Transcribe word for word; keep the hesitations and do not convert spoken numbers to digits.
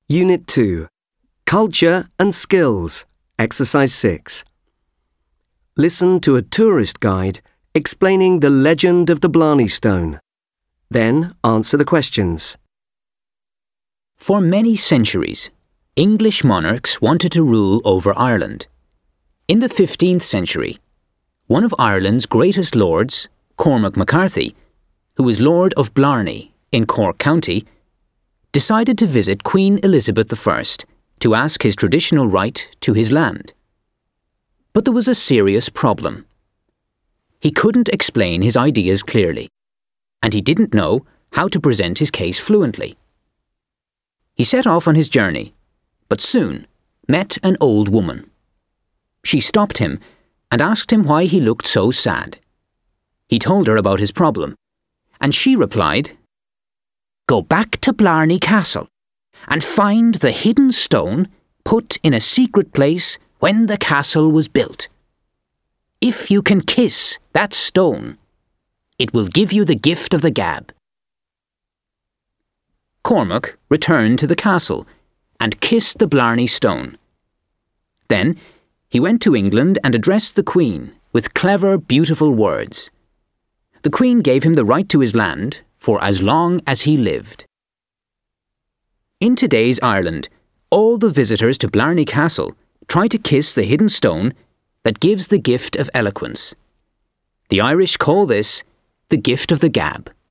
Unit two. Culture and Skills, Exercise six. Listen to a tourist guide explaining the legend of the Blarney Stone. Then answer the questions. For many centuries, English monarchs wanted to rule over Ireland. In the fifteenth century, one of Ireland's greatest lords, Cormac McCarthy, who was Lord of Blarney in Cork County, decided to visit Queen Elizabeth the First to ask his traditional right to his land. But there was a serious problem. He couldn't explain his ideas clearly, and he didn't know how to present his case fluently. He set off on his journey, but soon met an old woman. She stopped him and asked him why he looked so sad. He told her about his problem, and she replied, "Go back to Blarney Castle and find the hidden stone put in a secret place when the castle was built. If you can kiss that stone, it will give you the gift of the gab." Cormac returned to the castle and kissed the Blarney Stone. Then he went to England and addressed the Queen with clever, beautiful words. The Queen gave him the right to his land for as long as he lived. In today's Ireland, all the visitors to Blarney Castle try to kiss the hidden stone that gives the gift of eloquence. The Irish call this the gift of the gab.